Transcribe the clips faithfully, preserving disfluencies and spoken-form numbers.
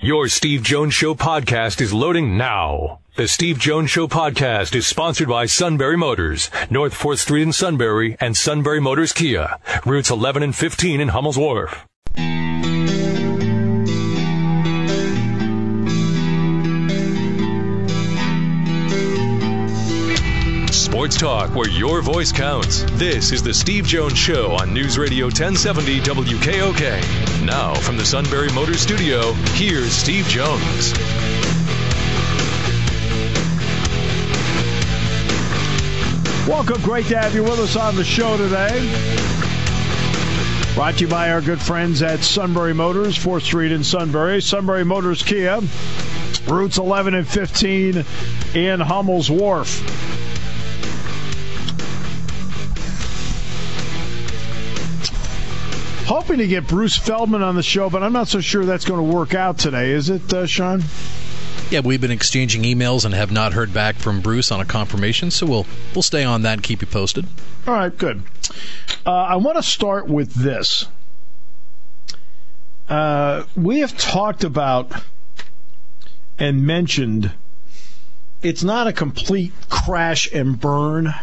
Your Steve Jones Show podcast is loading now. The Steve Jones Show podcast is sponsored by Sunbury Motors, North fourth Street in Sunbury, and Sunbury Motors Kia, routes eleven and fifteen in Hummel's Wharf. Sports talk where your voice counts. This is the Steve Jones Show on News Radio ten seventy W K O K. Now, from the Sunbury Motors Studio, here's Steve Jones. Welcome. Great to have you with us on the show today. Brought to you by our good friends at Sunbury Motors, fourth Street in Sunbury. Sunbury Motors Kia, routes eleven and fifteen in Hummel's Wharf. Hoping to get Bruce Feldman on the show, but I'm not so sure that's going to work out today. Is it, uh, Sean? Yeah, we've been exchanging emails and have not heard back from Bruce on a confirmation, so we'll we'll stay on that and keep you posted. All right, good. Uh, I want to start with this. Uh, we have talked about and mentioned it's not a complete crash and burn,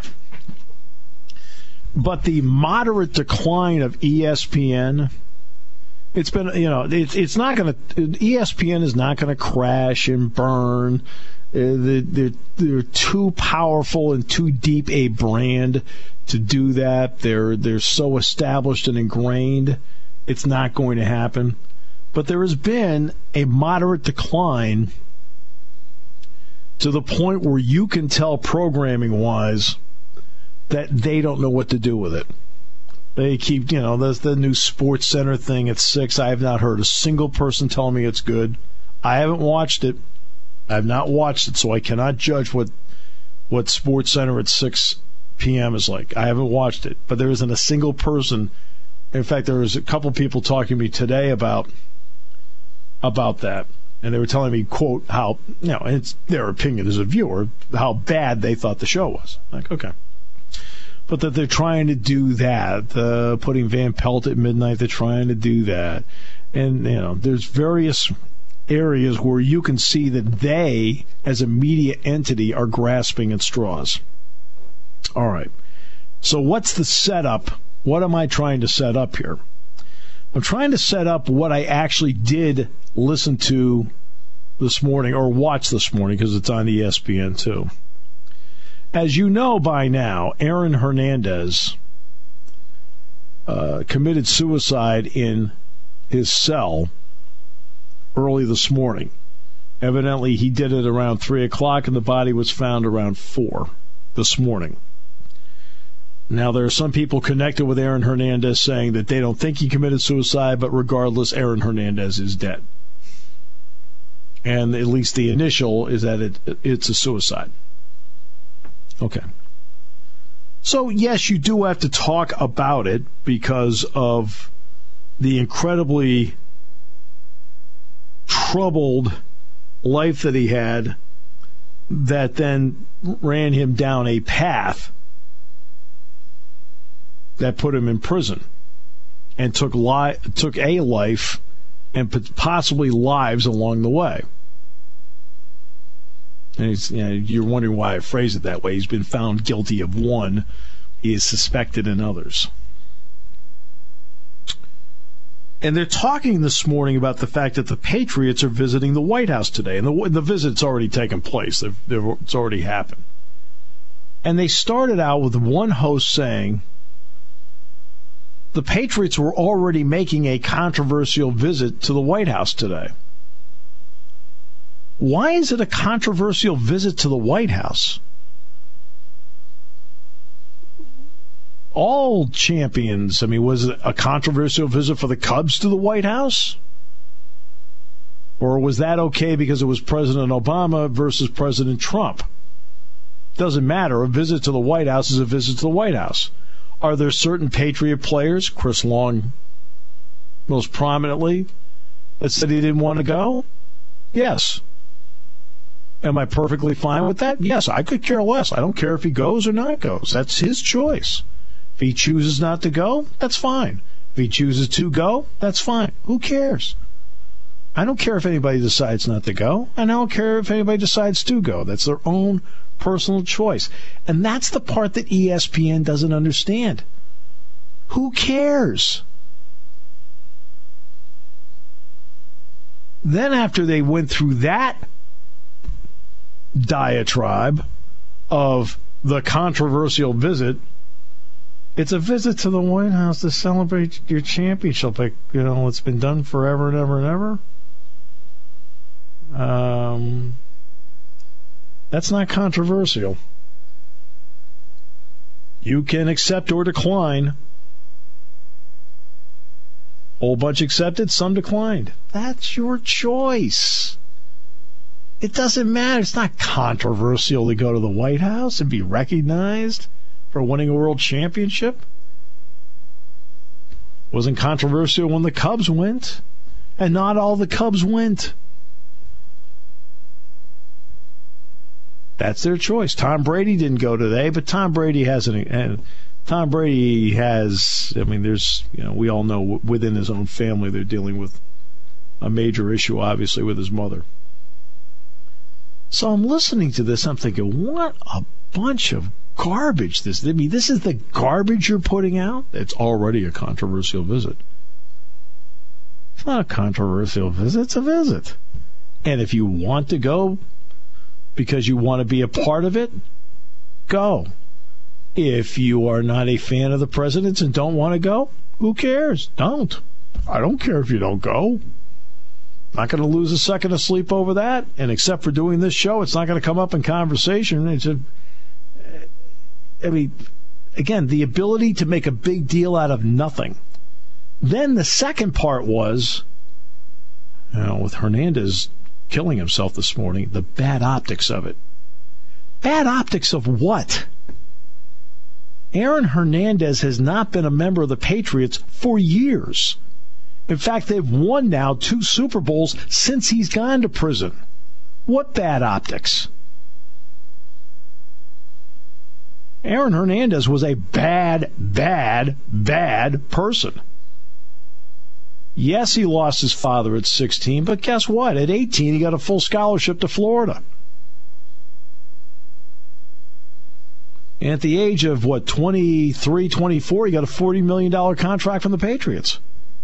but the moderate decline of E S P N, it's been, you know, it's it's not going to, E S P N is not going to crash and burn. Uh, they're, they're too powerful and too deep a brand to do that. They're they're so established and ingrained, it's not going to happen. But there has been a moderate decline to the point where you can tell programming-wise that they don't know what to do with it. They keep, you know, there's the new Sports Center thing at six. I have not heard a single person tell me it's good. I haven't watched it. I have not watched it, so I cannot judge what what Sports Center at six p.m. is like. I haven't watched it, but there isn't a single person. In fact, there was a couple people talking to me today about about that, and they were telling me, quote, how, you know, it's their opinion as a viewer, how bad they thought the show was. Like, okay. But that they're trying to do that, uh, putting Van Pelt at midnight, they're trying to do that. And, you know, there's various areas where you can see that they, as a media entity, are grasping at straws. All right. So what's the setup? What am I trying to set up here? I'm trying to set up what I actually did listen to this morning, or watch this morning, because it's on E S P N too. As you know by now, Aaron Hernandez uh, committed suicide in his cell early this morning. Evidently, he did it around three o'clock, and the body was found around four this morning. Now, there are some people connected with Aaron Hernandez saying that they don't think he committed suicide, but regardless, Aaron Hernandez is dead. And at least the initial is that it, it's a suicide. Okay. So, yes, you do have to talk about it because of the incredibly troubled life that he had that then ran him down a path that put him in prison and took li- took a life and possibly lives along the way. And he's, you know, you're wondering why I phrase it that way. He's been found guilty of one. He is suspected in others. And they're talking this morning about the fact that the Patriots are visiting the White House today. And the, the visit's already taken place. They've, they've, it's already happened. And they started out with one host saying the Patriots were already making a controversial visit to the White House today. Why is it a controversial visit to the White House? All champions, I mean, was it a controversial visit for the Cubs to the White House? Or was that okay because it was President Obama versus President Trump? Doesn't matter. A visit to the White House is a visit to the White House. Are there certain Patriot players, Chris Long most prominently, that said he didn't want to go? Yes. Am I perfectly fine with that? Yes, I could care less. I don't care if he goes or not goes. That's his choice. If he chooses not to go, that's fine. If he chooses to go, that's fine. Who cares? I don't care if anybody decides not to go, and I don't care if anybody decides to go. That's their own personal choice. And that's the part that E S P N doesn't understand. Who cares? Then after they went through that diatribe of the controversial visit, it's a visit to the White House to celebrate your championship. Like, you know, it's been done forever and ever and ever. Um, that's not controversial. You can accept or decline. Whole bunch accepted, some declined. That's your choice. It doesn't matter. It's not controversial to go to the White House and be recognized for winning a world championship. It wasn't controversial when the Cubs went, and not all the Cubs went. That's their choice. Tom Brady didn't go today, but Tom Brady hasn't. And Tom Brady has. I mean, there's. You know, we all know within his own family they're dealing with a major issue, obviously, with his mother. So I'm listening to this. I'm thinking, what a bunch of garbage this. I mean, this is the garbage you're putting out. It's already a controversial visit. It's not a controversial visit. It's a visit. And if you want to go because you want to be a part of it, go. If you are not a fan of the president's and don't want to go, who cares? Don't. I don't care if you don't go. Not going to lose a second of sleep over that. And except for doing this show, it's not going to come up in conversation. It's a, I mean, again, the ability to make a big deal out of nothing. Then the second part was, you know, with Hernandez killing himself this morning, the bad optics of it. Bad optics of what? Aaron Hernandez has not been a member of the Patriots for years. In fact, they've won now two Super Bowls since he's gone to prison. What bad optics? Aaron Hernandez was a bad, bad, bad person. Yes, he lost his father at sixteen, but guess what? At eighteen, he got a full scholarship to Florida. And at the age of, what, twenty-three, twenty-four, he got a forty million dollars contract from the Patriots.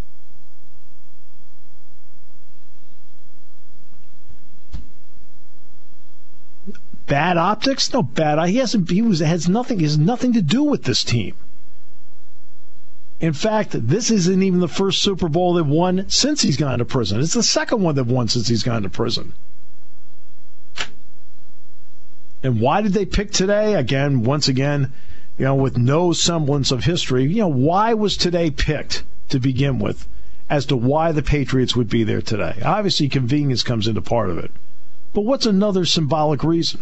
Bad optics? No, bad. He hasn't. He was has nothing. He has nothing to do with this team. In fact, this isn't even the first Super Bowl they've won since he's gone to prison. It's the second one they've won since he's gone to prison. And why did they pick today? Again, once again, you know, with no semblance of history. You know, why was today picked to begin with, as to why the Patriots would be there today? Obviously, convenience comes into part of it. But what's another symbolic reason?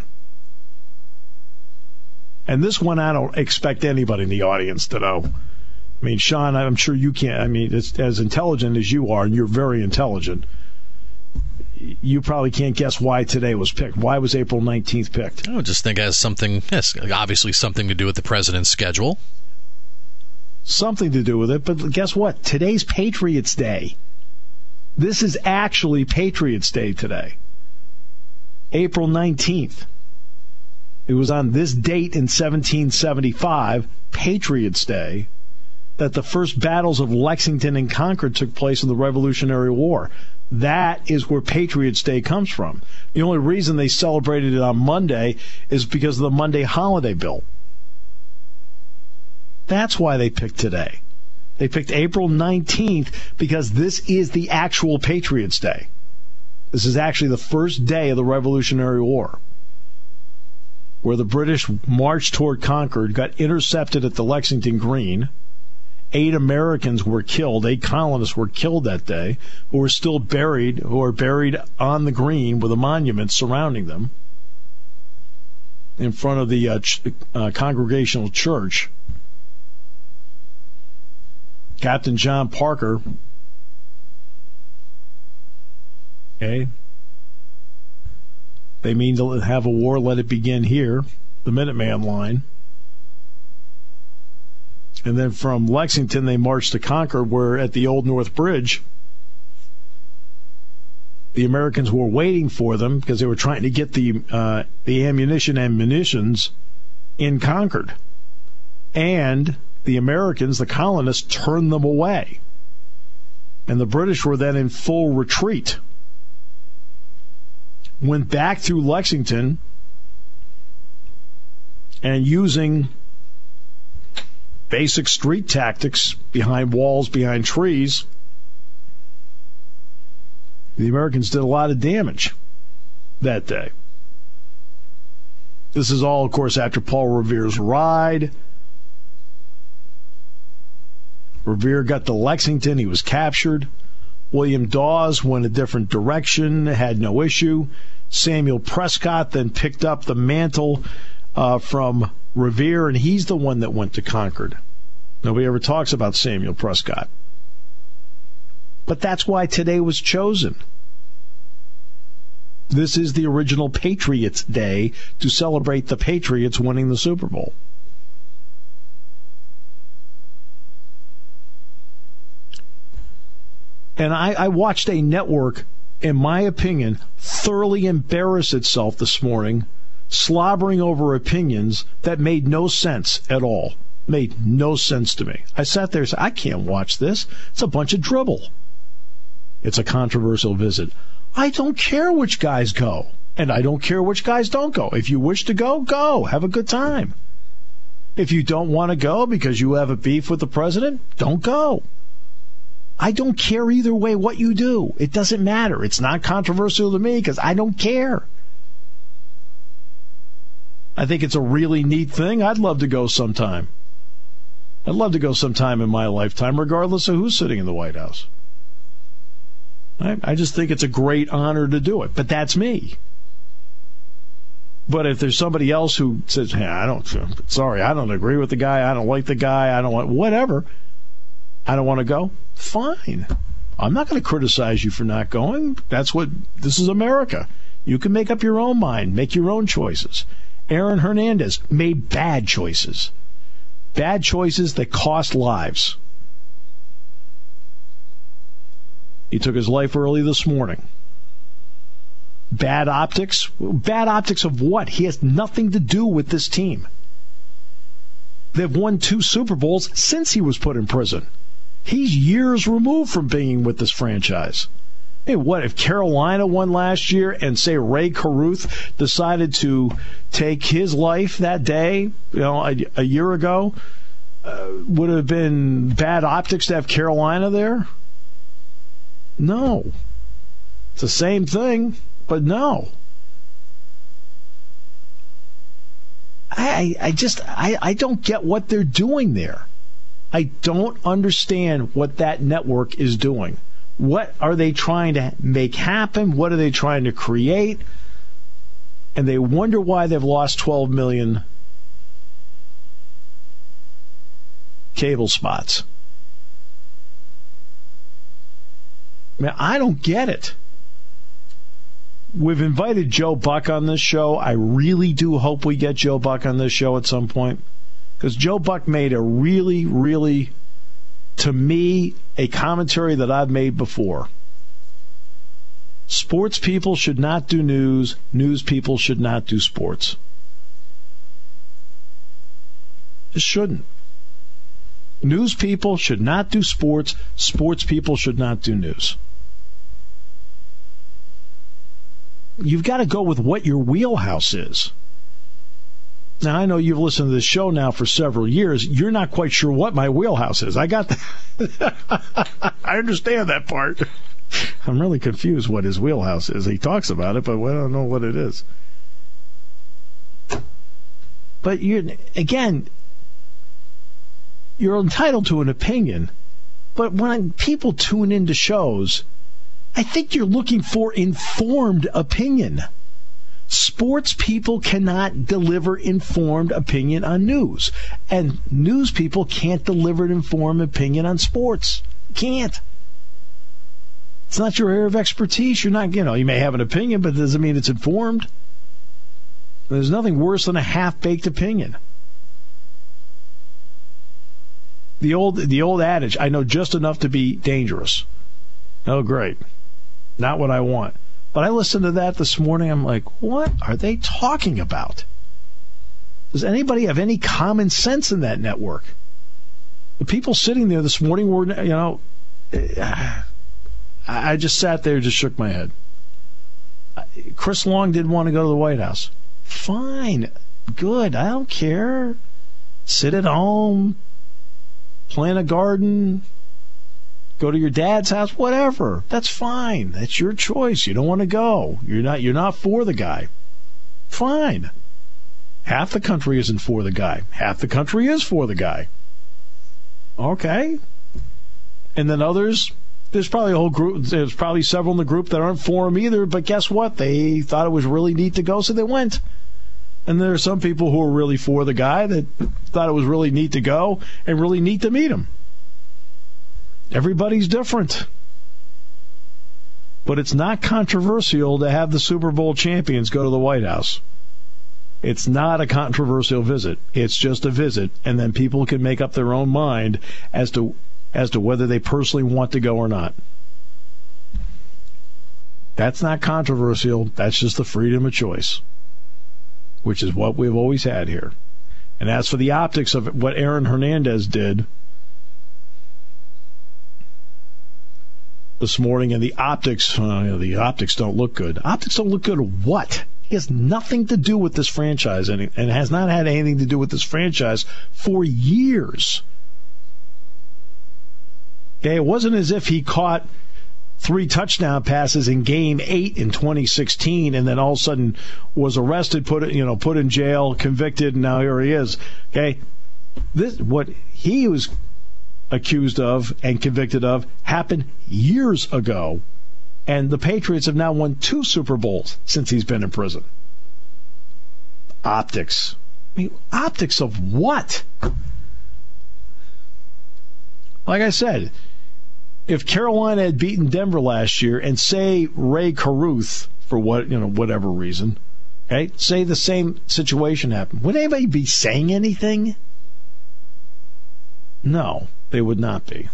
And this one I don't expect anybody in the audience to know. I mean, Sean, I'm sure you can't. I mean, it's, as intelligent as you are, and you're very intelligent, you probably can't guess why today was picked. Why was April nineteenth picked? I would just think it has something, yes, obviously something to do with the president's schedule. Something to do with it, but guess what? Today's Patriots Day. This is actually Patriots Day today. April nineteenth. It was on this date in seventeen seventy-five, Patriots Day, that the first battles of Lexington and Concord took place in the Revolutionary War. That is where Patriots Day comes from. The only reason they celebrated it on Monday is because of the Monday holiday bill. That's why they picked today. They picked April nineteenth because this is the actual Patriots Day. This is actually the first day of the Revolutionary War, where the British marched toward Concord, got intercepted at the Lexington Green. Eight Americans were killed. Eight colonists were killed that day, who were still buried, who are buried on the green with a monument surrounding them in front of the uh, ch- uh, Congregational Church. Captain John Parker, okay, they mean to have a war, let it begin here, the Minuteman line. And then from Lexington, they marched to Concord, where at the Old North Bridge, the Americans were waiting for them because they were trying to get the uh, the ammunition and munitions in Concord. And the Americans, the colonists, turned them away. And the British were then in full retreat. Went back through Lexington and using basic street tactics behind walls, behind trees, the Americans did a lot of damage that day. This is all, of course, after Paul Revere's ride. Revere got to Lexington. He was captured. William Dawes went a different direction, had no issue. Samuel Prescott then picked up the mantle uh, from Revere, and he's the one that went to Concord. Nobody ever talks about Samuel Prescott. But that's why today was chosen. This is the original Patriots Day to celebrate the Patriots winning the Super Bowl. And I, I watched a network, in my opinion, thoroughly embarrass itself this morning, slobbering over opinions that made no sense at all. Made no sense to me. I sat there and said, I can't watch this. It's a bunch of dribble. It's a controversial visit. I don't care which guys go, and I don't care which guys don't go. If you wish to go, go. Have a good time. If you don't want to go because you have a beef with the president, don't go. I don't care either way what you do. It doesn't matter. It's not controversial to me because I don't care. I think it's a really neat thing. I'd love to go sometime. I'd love to go sometime in my lifetime, regardless of who's sitting in the White House. I, I just think it's a great honor to do it. But that's me. But if there's somebody else who says, hey, I don't, sorry, I don't agree with the guy, I don't like the guy, I don't want, whatever, I don't want to go, fine. I'm not going to criticize you for not going. That's what, this is America. You can make up your own mind, make your own choices. Aaron Hernandez made bad choices. Bad choices that cost lives. He took his life early this morning. Bad optics? Bad optics of what? He has nothing to do with this team. They've won two Super Bowls since he was put in prison. He's years removed from being with this franchise. Hey, what if Carolina won last year and, say, Ray Caruth decided to take his life that day, you know, a, a year ago? Uh, would it have been bad optics to have Carolina there? No. It's the same thing, but no. I, I just, I, I don't get what they're doing there. I don't understand what that network is doing. What are they trying to make happen? What are they trying to create? And they wonder why they've lost twelve million cable spots. I mean, I don't get it. We've invited Joe Buck on this show. I really do hope we get Joe Buck on this show at some point. Because Joe Buck made a really, really, to me, a commentary that I've made before. Sports people should not do news. News people should not do sports. Just shouldn't. News people should not do sports. Sports people should not do news. You've got to go with what your wheelhouse is. Now, I know you've listened to this show now for several years. You're not quite sure what my wheelhouse is. I got that. I understand that part. I'm really confused what his wheelhouse is. He talks about it, but I don't know what it is. But you're, again, you're entitled to an opinion. But when people tune into shows, I think you're looking for informed opinion. Sports people cannot deliver informed opinion on news. And news people can't deliver an informed opinion on sports. Can't. It's not your area of expertise. You're not, you know, you may have an opinion, but it doesn't mean it's informed. There's nothing worse than a half-baked opinion. The old, the old adage, I know just enough to be dangerous. Oh, great. Not what I want. But I listened to that this morning. I'm like, what are they talking about? Does anybody have any common sense in that network? The people sitting there this morning were, you know, I just sat there and just shook my head. Chris Long didn't want to go to the White House. Fine. Good. I don't care. Sit at home. Plant a garden. Go to your dad's house. Whatever. That's fine. That's your choice. You don't want to go. You're not, you're not for the guy. Fine. Half the country isn't for the guy. Half the country is for the guy. Okay. And then others, there's probably a whole group, there's probably several in the group that aren't for him either, but guess what? They thought it was really neat to go, so they went. And there are some people who are really for the guy that thought it was really neat to go and really neat to meet him. Everybody's different. But it's not controversial to have the Super Bowl champions go to the White House. It's not a controversial visit. It's just a visit, and then people can make up their own mind as to as to whether they personally want to go or not. That's not controversial. That's just the freedom of choice, which is what we've always had here. And as for the optics of what Aaron Hernandez did this morning, and the optics, uh, you know, the optics don't look good. Optics don't look good at what? He has nothing to do with this franchise, and, and has not had anything to do with this franchise for years. Okay, it wasn't as if he caught three touchdown passes in game eight in twenty sixteen and then all of a sudden was arrested, put you know, put in jail, convicted, and now here he is. Okay, this what he was accused of and convicted of happened years ago, and the Patriots have now won two Super Bowls since he's been in prison. Optics. I mean, optics of what? Like I said, if Carolina had beaten Denver last year, and say Ray Caruth, for what you know, whatever reason, okay, say the same situation happened, would anybody be saying anything? No, they would not be.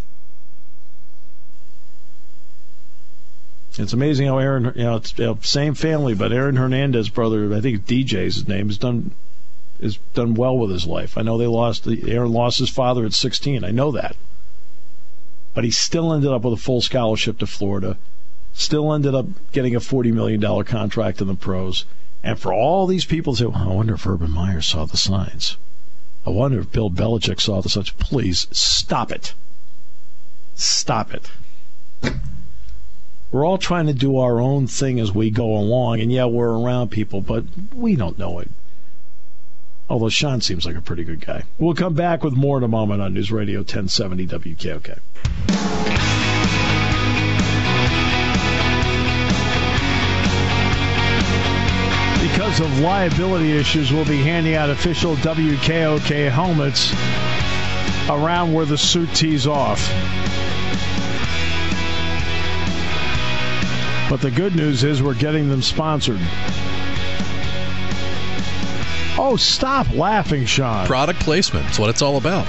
It's amazing how Aaron, you know, it's you know, same family, but Aaron Hernandez, brother, I think D J's his name, has done has done well with his life. I know they lost Aaron lost his father at sixteen. I know that. But he still ended up with a full scholarship to Florida, still ended up getting a forty million dollars contract in the pros. And for all these people to say, well, I wonder if Urban Meyer saw the signs. I wonder if Bill Belichick saw the signs. Please, stop it. Stop it. We're all trying to do our own thing as we go along, and yeah, we're around people, but we don't know it. Although Sean seems like a pretty good guy. We'll come back with more in a moment on News Radio ten seventy W K O K. Because of liability issues, we'll be handing out official W K O K helmets around where the suit tees off. But the good news is we're getting them sponsored. Oh, stop laughing, Sean. Product placement. That's what it's all about.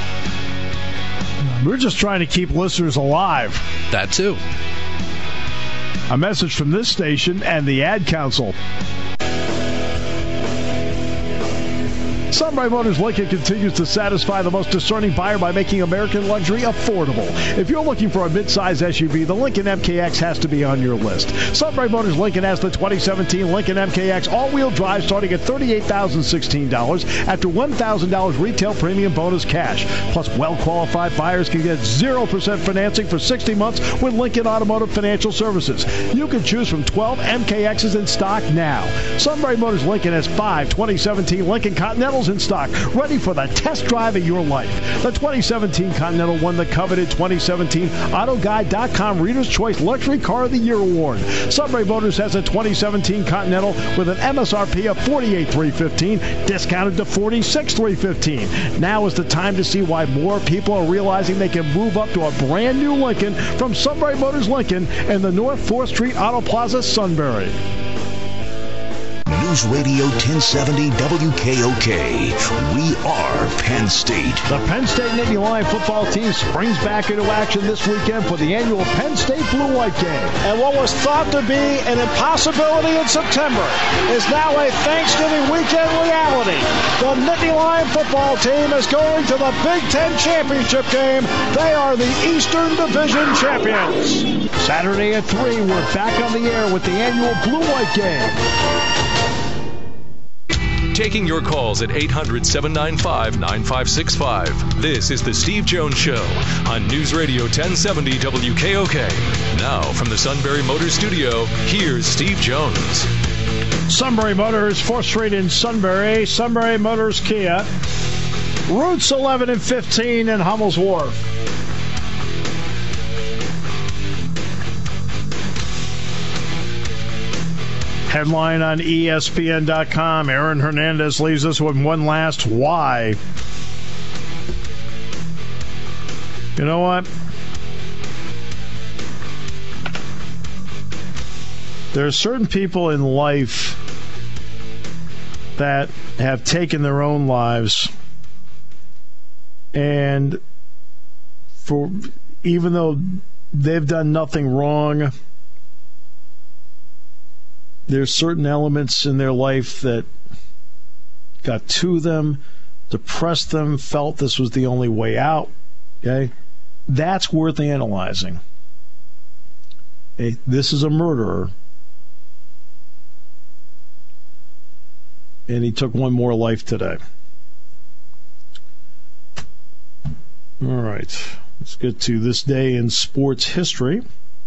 We're just trying to keep listeners alive. That too. A message from this station and the Ad Council. Sunbury Motors Lincoln continues to satisfy the most discerning buyer by making American luxury affordable. If you're looking for a mid-size S U V, the Lincoln M K X has to be on your list. Sunbury Motors Lincoln has the twenty seventeen Lincoln M K X all-wheel drive starting at thirty-eight thousand sixteen dollars after one thousand dollars retail premium bonus cash. Plus, well-qualified buyers can get zero percent financing for sixty months with Lincoln Automotive Financial Services. You can choose from twelve M K Xs in stock now. Sunbury Motors Lincoln has five twenty seventeen Lincoln Continentals in stock, ready for the test drive of your life. The twenty seventeen Continental won the coveted twenty seventeen Auto Guide dot com Reader's Choice Luxury Car of the Year award. Sunbury Motors has a twenty seventeen Continental with an M S R P of forty-eight thousand three hundred fifteen dollars, discounted to forty-six thousand three hundred fifteen dollars. Now is the time to see why more people are realizing they can move up to a brand new Lincoln from Sunbury Motors Lincoln in the North fourth Street Auto Plaza, Sunbury. News Radio ten seventy W K O K. We are Penn State. The Penn State Nittany Lion football team springs back into action this weekend for the annual Penn State Blue White Game. And what was thought to be an impossibility in September is now a Thanksgiving weekend reality. The Nittany Lion football team is going to the Big Ten Championship game. They are the Eastern Division champions. Saturday at three, we're back on the air with the annual Blue White Game. Taking your calls at eight hundred, seven nine five, nine five six five. This is the Steve Jones Show on News Radio ten seventy W K O K. Now from the Sunbury Motors Studio, here's Steve Jones. Sunbury Motors, fourth Street in Sunbury. Sunbury Motors Kia. Routes eleven and fifteen in Hummel's Wharf. Headline on E S P N dot com. Aaron Hernandez leaves us with one last why. You know what? There are certain people in life that have taken their own lives, and for even though they've done nothing wrong, there's certain elements in their life that got to them, depressed them, felt this was the only way out. Okay? That's worth analyzing. Okay? This is a murderer. And he took one more life today. All right. Let's get to this day in sports history.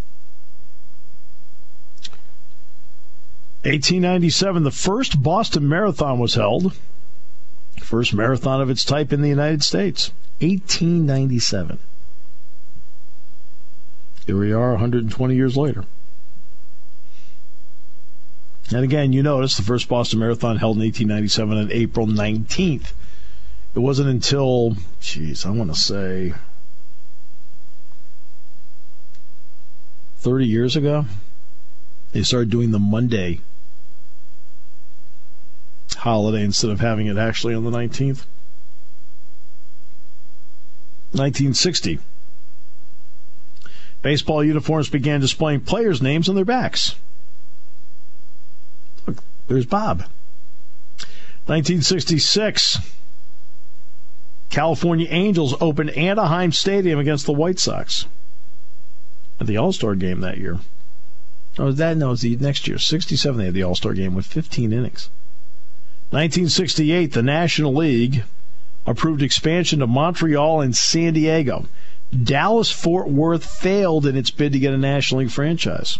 eighteen ninety-seven, the first Boston Marathon was held. First marathon of its type in the United States. eighteen ninety-seven. Here we are one hundred twenty years later. And again, you notice the first Boston Marathon held in eighteen ninety-seven on April nineteenth. It wasn't until, geez, I want to say thirty years ago, they started doing the Monday holiday instead of having it actually on the nineteenth. nineteen sixty. Baseball uniforms began displaying players' names on their backs. Look, there's Bob. nineteen sixty-six. California Angels opened Anaheim Stadium against the White Sox at the All-Star game that year. Oh, that no, it was the next year. sixty-seven, they had the All-Star game with fifteen innings. nineteen sixty-eight, the National League approved expansion to Montreal and San Diego. Dallas-Fort Worth failed in its bid to get a National League franchise.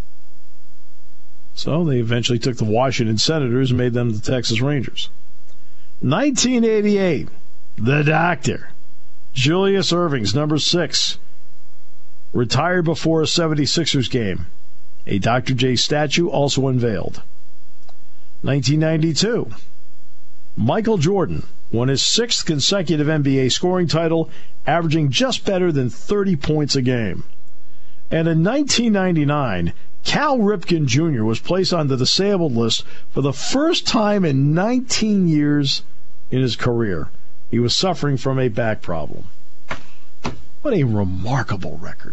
So they eventually took the Washington Senators and made them the Texas Rangers. nineteen eighty-eight, the Doctor, Julius Erving's number six, retired before a seventy-sixers game. A Doctor J statue also unveiled. nineteen ninety-two, Michael Jordan won his sixth consecutive N B A scoring title, averaging just better than thirty points a game. And in nineteen ninety-nine, Cal Ripken Junior was placed on the disabled list for the first time in nineteen years in his career. He was suffering from a back problem. What a remarkable record.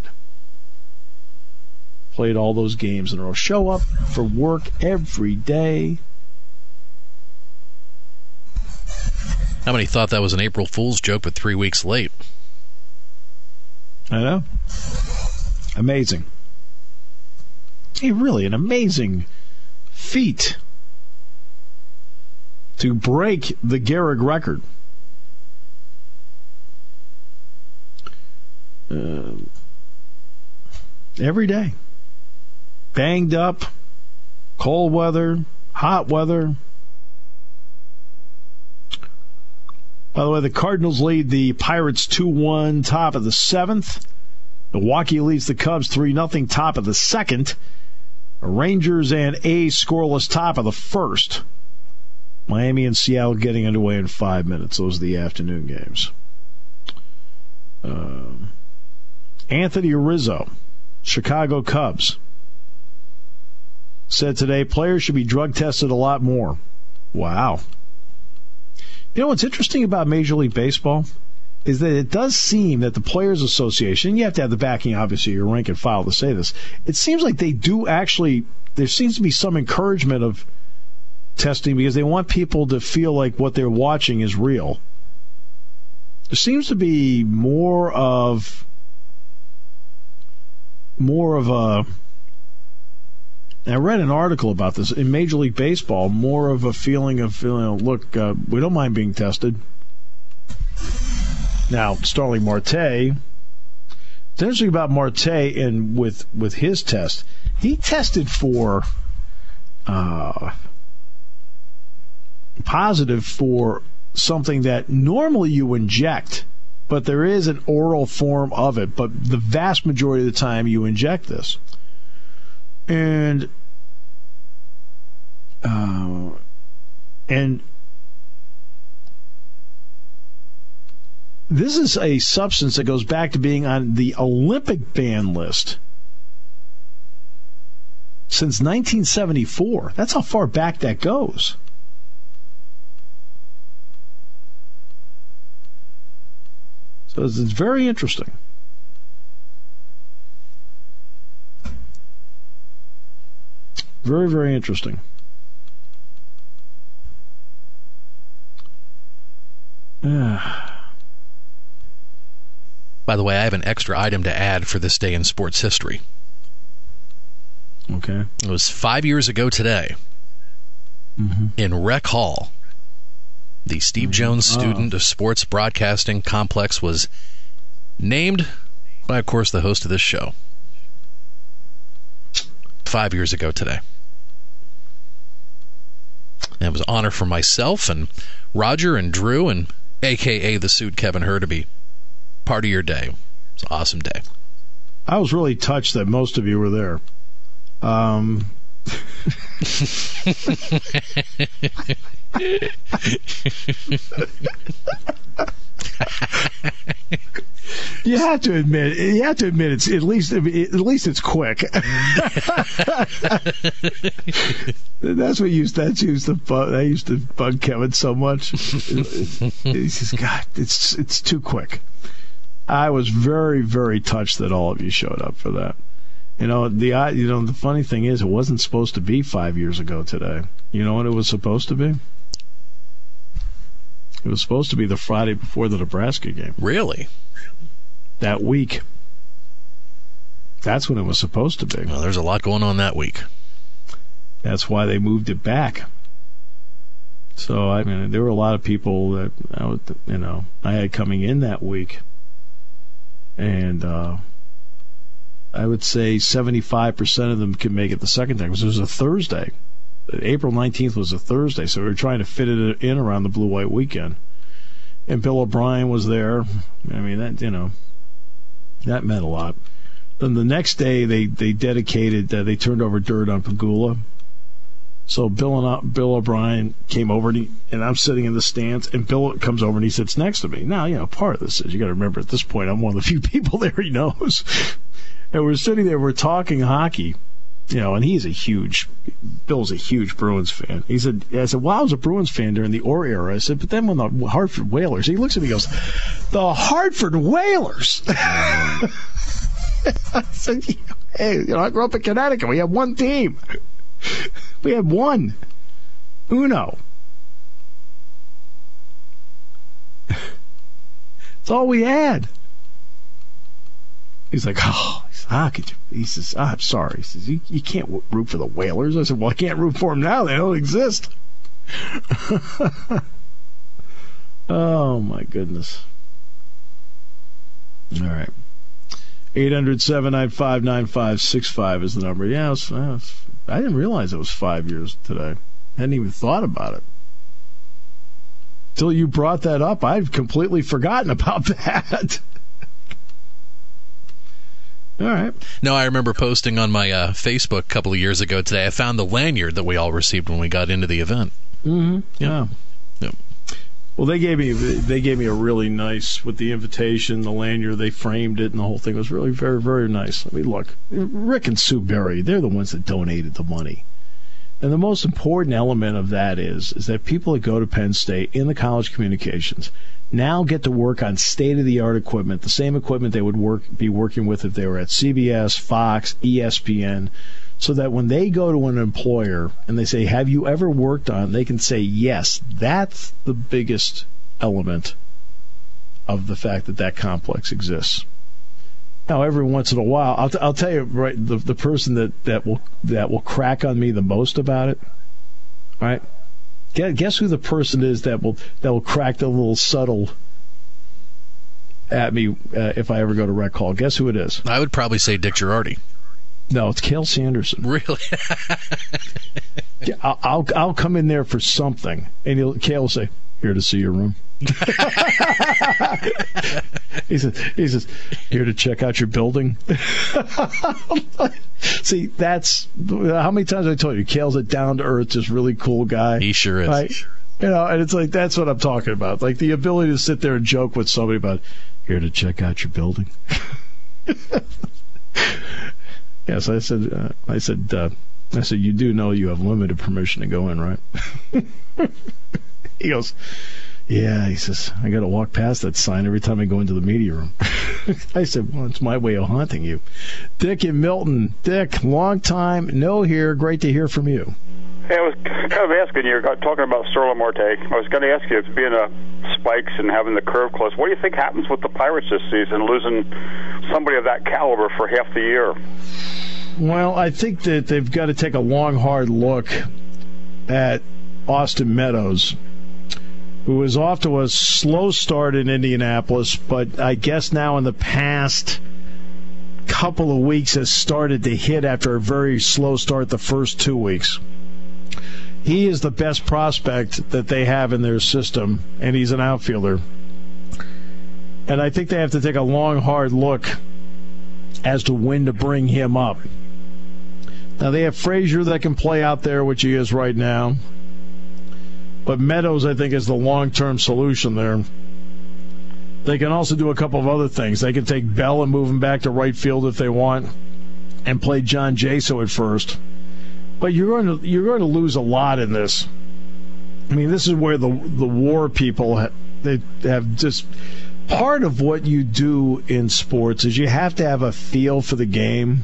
Played all those games in a row. Show up for work every day. How many thought that was an April Fool's joke, but three weeks late? I know. Amazing. Hey, really, an amazing feat to break the Gehrig record. Uh, every day. Banged up, cold weather, hot weather. By the way, the Cardinals lead the Pirates two one, top of the seventh. Milwaukee leads the Cubs three nothing, top of the second. Rangers and A's scoreless, top of the first. Miami and Seattle getting underway in five minutes. Those are the afternoon games. Uh, Anthony Rizzo, Chicago Cubs. said today players should be drug tested a lot more. Wow. You know what's interesting about Major League Baseball is that it does seem that the Players Association, you have to have the backing, obviously, your rank and file to say this, it seems like they do actually, there seems to be some encouragement of testing because they want people to feel like what they're watching is real. There seems to be more of, more of a, I read an article about this in Major League Baseball, more of a feeling of, you know, look, uh, we don't mind being tested. Now, Starling Marte, it's interesting about Marte and with, with his test. He tested for uh, positive for something that normally you inject, but there is an oral form of it. But the vast majority of the time you inject this. And uh, and this is a substance that goes back to being on the Olympic ban list since nineteen seventy-four. That's how far back that goes. So it's very interesting. Very, very interesting. By the way, I have an extra item to add for this day in sports history. Okay. It was five years ago today, mm-hmm. in Rec Hall. The Steve Jones mm-hmm. Student oh. of Sports Broadcasting Complex was named by, of course, the host of this show. Five years ago today. And it was an honor for myself and Roger and Drew and a k a the suit Kevin Herr to be part of your day. It's an awesome day. I was really touched that most of you were there. Um... You have to admit, you have to admit, it's at least at least it's quick. That's what used that used to bug, that used to bug Kevin so much. He says, "God, it's it's too quick." I was very very touched that all of you showed up for that. You know the you know the funny thing is, it wasn't supposed to be five years ago today. You know what it was supposed to be? It was supposed to be the Friday before the Nebraska game. Really? That week. That's when it was supposed to be. Well, there's a lot going on that week. That's why they moved it back. So, I mean, there were a lot of people that, I would, you know, I had coming in that week. And uh, I would say seventy-five percent of them could make it the second time because it was a Thursday. April nineteenth was a Thursday, so we were trying to fit it in around the Blue-White weekend. And Bill O'Brien was there. I mean, that, you know, that meant a lot. Then the next day, they, they dedicated, uh, they turned over dirt on Pagula. So Bill and uh, Bill O'Brien came over, and, he, and I'm sitting in the stands, and Bill comes over and he sits next to me. Now, you know, part of this is, you got to remember, at this point, I'm one of the few people there he knows. And we're sitting there, we're talking hockey. You know, and he's a huge, Bill's a huge Bruins fan. He said, I said, well, I was a Bruins fan during the Orr era. I said, but then when the Hartford Whalers, he looks at me and goes, the Hartford Whalers? I said, hey, you know, I grew up in Connecticut. We had one team. We had one. Uno. That's all we had. He's like, oh, how could you? He says, oh, I'm sorry. He says, you, you can't root for the Whalers. I said, well, I can't root for them now. They don't exist. Oh, my goodness. All right. eight hundred, seven nine five, nine five six five is the number. Yeah, it was, it was, I didn't realize it was five years today. I hadn't even thought about it. Until you brought that up, I've completely forgotten about that. All right. No, I remember posting on my uh, Facebook a couple of years ago today. I found the lanyard that we all received when we got into the event. Mm-hmm. Yeah. Yep. Well, they gave me they gave me a really nice, with the invitation, the lanyard. They framed it, and the whole thing was really very, very nice. I mean, look, Rick and Sue Berry, they're the ones that donated the money. And the most important element of that is, is that people that go to Penn State in the college communications now get to work on state-of-the-art equipment, the same equipment they would work be working with if they were at C B S, Fox, E S P N, so that when they go to an employer and they say, have you ever worked on, they can say, yes. That's the biggest element of the fact that that complex exists. Now, every once in a while, I'll, t- I'll tell you, right, the, the person that, that will that will crack on me the most about it, right? Guess who the person is that will that will crack the little subtle at me uh, if I ever go to Rec Hall? Guess who it is? I would probably say Dick Girardi. No, it's Cale Sanderson. Really? yeah, I'll, I'll I'll come in there for something, and he'll, Cale will say, "Here to see your room." he says, "He says, here to check out your building." See, that's how many times I told you, Cale's a down to earth, just really cool guy. He sure is. Right? You know, and it's like that's what I'm talking about, like the ability to sit there and joke with somebody about here to check out your building. Yes, I said. Uh, I said. Uh, I said, you do know you have limited permission to go in, right? He goes, yeah. He says, I got to walk past that sign every time I go into the media room. I said, well, it's my way of haunting you. Dick in Milton. Dick, long time no here. Great to hear from you. Hey, I was kind of asking you, talking about Sterling Marte. I was going to ask you, it's being a spikes and having the curve close. What do you think happens with the Pirates this season, losing somebody of that caliber for half the year? Well, I think that they've got to take a long, hard look at Austin Meadows, who is off to a slow start in Indianapolis, but I guess now in the past couple of weeks has started to hit after a very slow start the first two weeks. He is the best prospect that they have in their system, and he's an outfielder. And I think they have to take a long, hard look as to when to bring him up. Now, they have Frazier that can play out there, which he is right now. But Meadows, I think, is the long-term solution there. They can also do a couple of other things. They can take Bell and move him back to right field if they want and play John Jaso at first. But you're going to you're going to lose a lot in this. I mean, this is where the the WAR people have, they have just part of what you do in sports is you have to have a feel for the game.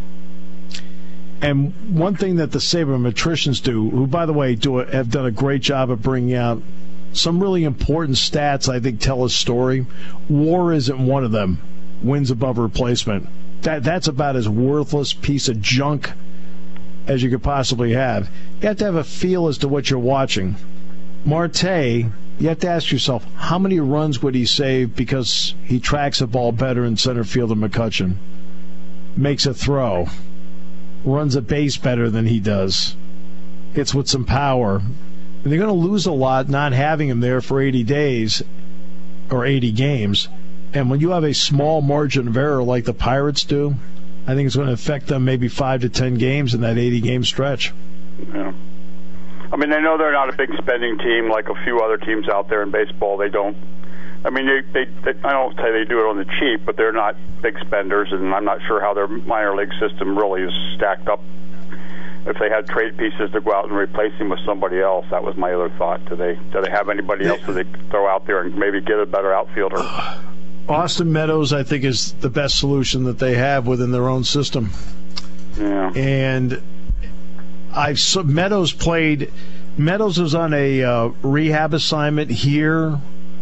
And one thing that the sabermetricians do, who by the way do a, have done a great job of bringing out some really important stats, I think tell a story. WAR isn't one of them. Wins above replacement. That that's about as worthless piece of junk as you could possibly have. You have to have a feel as to what you're watching. Marte, you have to ask yourself, how many runs would he save because he tracks a ball better in center field than McCutchen? Makes a throw. Runs a base better than he does. Hits with some power. And they're going to lose a lot not having him there for eighty days or eighty games. And when you have a small margin of error like the Pirates do, I think it's going to affect them maybe five to ten games in that eighty-game stretch. Yeah. I mean, I know they're not a big spending team like a few other teams out there in baseball. They don't. I mean, they, they, they I don't say they do it on the cheap, but they're not big spenders, and I'm not sure how their minor league system really is stacked up. If they had trade pieces to go out and replace him with somebody else, that was my other thought. Do they do they have anybody else that they could throw out there and maybe get a better outfielder? Austin Meadows, I think, is the best solution that they have within their own system. Yeah. And I've so Meadows played. Meadows was on a uh, rehab assignment here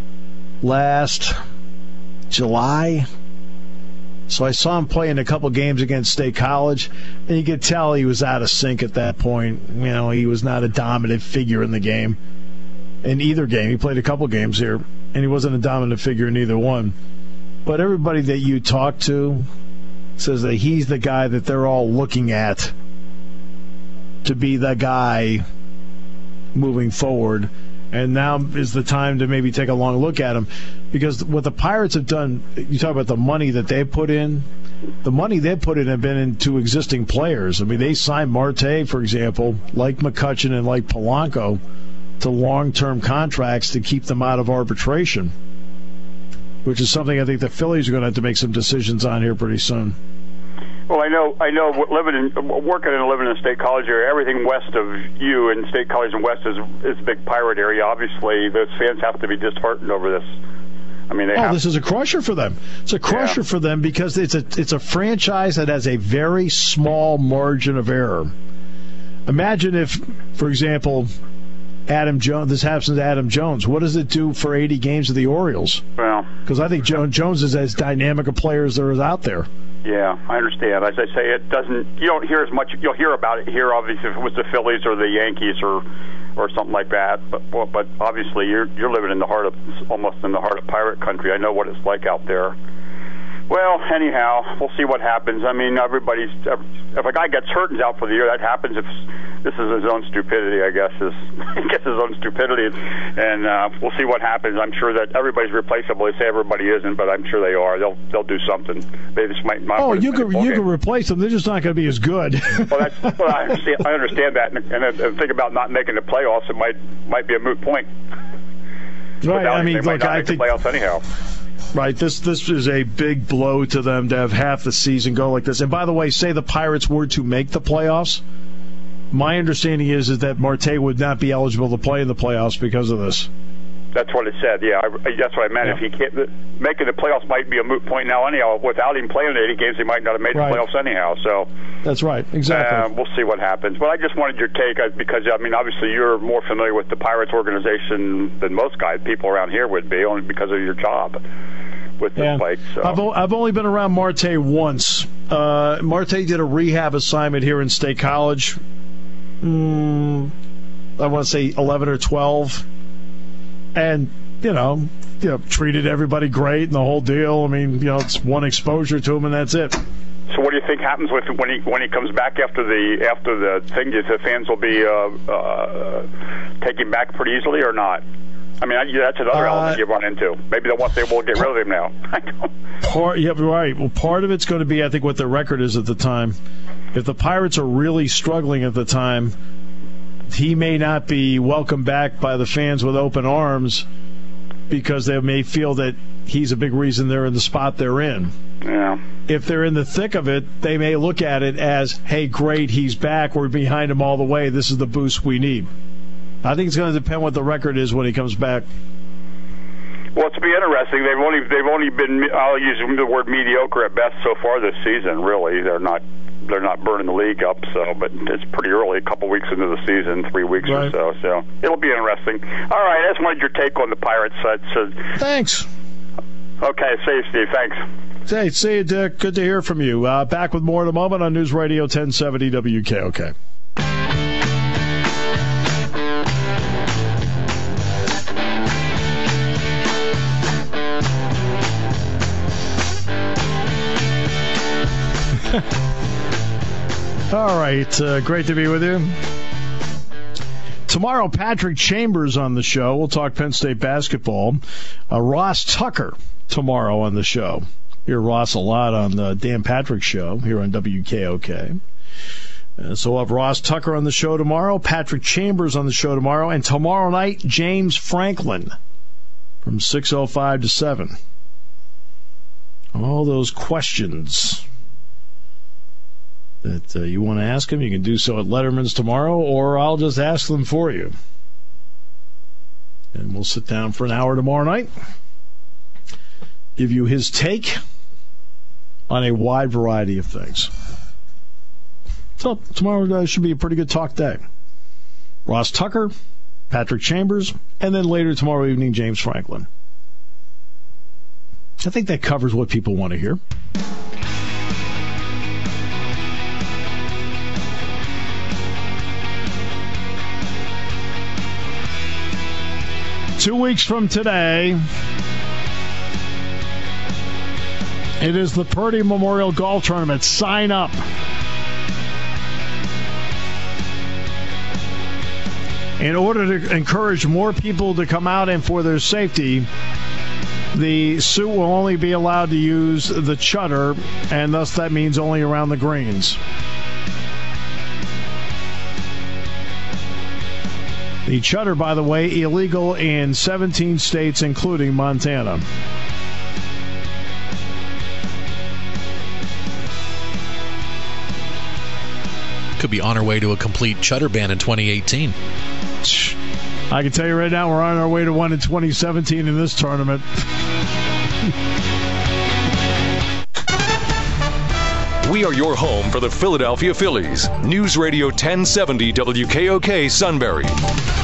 last July. So I saw him play in a couple games against State College, and you could tell he was out of sync at that point. You know, he was not a dominant figure in the game. In either game. He played a couple games here, and he wasn't a dominant figure in either one. But everybody that you talk to says that he's the guy that they're all looking at to be the guy moving forward. And now is the time to maybe take a long look at him. Because what the Pirates have done, you talk about the money that they put in, the money they put in have been into existing players. I mean, they signed Marte, for example, like McCutchen and like Polanco, to long-term contracts to keep them out of arbitration, which is something I think the Phillies are going to have to make some decisions on here pretty soon. Well, I know, I know. Living in, working and living in the State College area, everything west of you and State College and west is is a big pirate area. Obviously, those fans have to be disheartened over this. I mean, they oh, have this is a crusher for them. It's a crusher yeah. for them because it's a it's a franchise that has a very small margin of error. Imagine if, for example, Adam Jones. This happens to Adam Jones. What does it do for eighty games of the Orioles? Well, because I think Jones Jones is as dynamic a player as there is out there. Yeah, I understand. As I say, it doesn't. You don't hear as much. You'll hear about it here, obviously, if it was the Phillies or the Yankees or, or something like that. But well, but obviously, you're you're living in the heart of almost in the heart of pirate country. I know what it's like out there. Well, anyhow, we'll see what happens. I mean, everybody's. If a guy gets hurt and is out for the year, that happens. If this is his own stupidity, I guess is I guess his own stupidity, and uh, we'll see what happens. I'm sure that everybody's replaceable. They say everybody isn't, but I'm sure they are. They'll they'll do something. They just might. might oh, you could you could replace them. They're just not going to be as good. well, that's, well, I understand. I understand that, and, and, and think about not making the playoffs. It might might be a moot point. Right. Without I mean, look, I make think the playoffs anyhow. Right, this this is a big blow to them to have half the season go like this. And by the way, say the Pirates were to make the playoffs, my understanding is, is that Marte would not be eligible to play in the playoffs because of this. That's what it said, yeah. I, that's what I meant. Yeah. If he can't, making the playoffs might be a moot point now anyhow. Without him playing eighty games, he might not have made right. the playoffs anyhow. So that's right, exactly. Uh, we'll see what happens. But I just wanted your take because, I mean, obviously you're more familiar with the Pirates organization than most guys, people around here would be, only because of your job. With yeah. the fight, so. I've, o- I've only been around Marte once. Uh, Marte did a rehab assignment here in State College. Mm, I want to say eleven or twelve. And, you know, you know, treated everybody great and the whole deal. I mean, you know, it's one exposure to him and that's it. So what do you think happens with when he when he comes back after the after the thing? Do the fans will be uh, uh, take him back pretty easily or not? I mean, that's another uh, element you run into. Maybe they'll want they will get rid of him now. part, yeah, right. Well, part of it's going to be, I think, what their record is at the time. If the Pirates are really struggling at the time, he may not be welcomed back by the fans with open arms because they may feel that he's a big reason they're in the spot they're in. Yeah. If they're in the thick of it, they may look at it as, hey, great, he's back. We're behind him all the way. This is the boost we need. I think it's going to depend what the record is when he comes back. Well, it's be interesting. They've only they've only been, I'll use the word mediocre at best so far this season. Really, they're not they're not burning the league up. So, but it's pretty early, a couple weeks into the season, three weeks right. or so. So it'll be interesting. All right, I just wanted your take on the Pirates. So, Thanks. Okay, see you, Steve. Thanks. Hey, see you, Dick. Good to hear from you. Uh, back with more in a moment on News Radio ten seventy W K O K. All right, uh, great to be with you. Tomorrow, Patrick Chambers on the show. We'll talk Penn State basketball. Uh, Ross Tucker tomorrow on the show. Hear Ross a lot on the Dan Patrick Show here on W K O K. Uh, so we'll have Ross Tucker on the show tomorrow, Patrick Chambers on the show tomorrow, and tomorrow night, James Franklin from six oh five to seven. All those questions that uh, you want to ask him, you can do so at Letterman's tomorrow, or I'll just ask them for you. And we'll sit down for an hour tomorrow night, give you his take on a wide variety of things. So tomorrow uh, should be a pretty good talk day. Ross Tucker, Patrick Chambers, and then later tomorrow evening, James Franklin. I think that covers what people want to hear. Two weeks from today, it is the Purdy Memorial Golf Tournament. Sign up. In order to encourage more people to come out and for their safety, the suit will only be allowed to use the chutter, and thus that means only around the greens. The chutter, by the way, illegal in seventeen states, including Montana. could be on our way to a complete Chutter ban in twenty eighteen. I can tell you right now, we're on our way to one in twenty seventeen in this tournament. We are your home for the Philadelphia Phillies. News Radio ten seventy W K O K Sunbury.